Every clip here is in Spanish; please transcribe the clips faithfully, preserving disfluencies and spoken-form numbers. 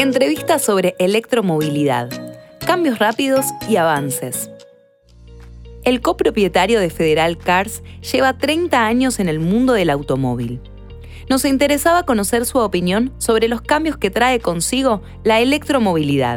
Entrevista sobre electromovilidad, cambios rápidos y avances. El copropietario de Federal Cars lleva treinta años en el mundo del automóvil. Nos interesaba conocer su opinión sobre los cambios que trae consigo la electromovilidad.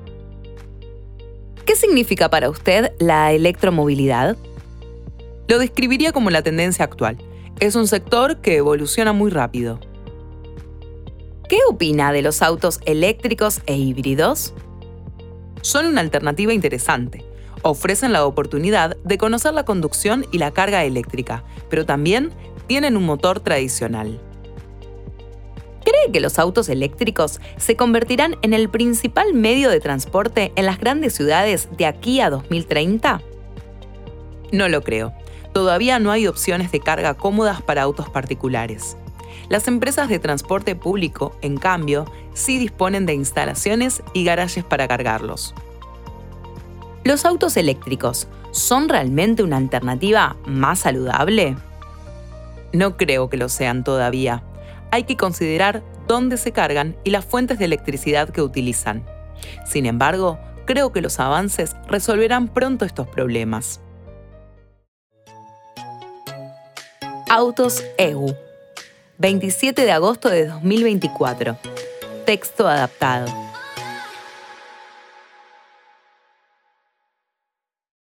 ¿Qué significa para usted la electromovilidad? Lo describiría como la tendencia actual. Es un sector que evoluciona muy rápido. ¿Qué opina de los autos eléctricos e híbridos? Son una alternativa interesante. Ofrecen la oportunidad de conocer la conducción y la carga eléctrica, pero también tienen un motor tradicional. ¿Cree que los autos eléctricos se convertirán en el principal medio de transporte en las grandes ciudades de aquí a dos mil treinta? No lo creo. Todavía no hay opciones de carga cómodas para autos particulares. Las empresas de transporte público, en cambio, sí disponen de instalaciones y garajes para cargarlos. ¿Los autos eléctricos son realmente una alternativa más saludable? No creo que lo sean todavía. Hay que considerar dónde se cargan y las fuentes de electricidad que utilizan. Sin embargo, creo que los avances resolverán pronto estos problemas. Autos E U, veintisiete de agosto de dos mil veinticuatro. Texto adaptado.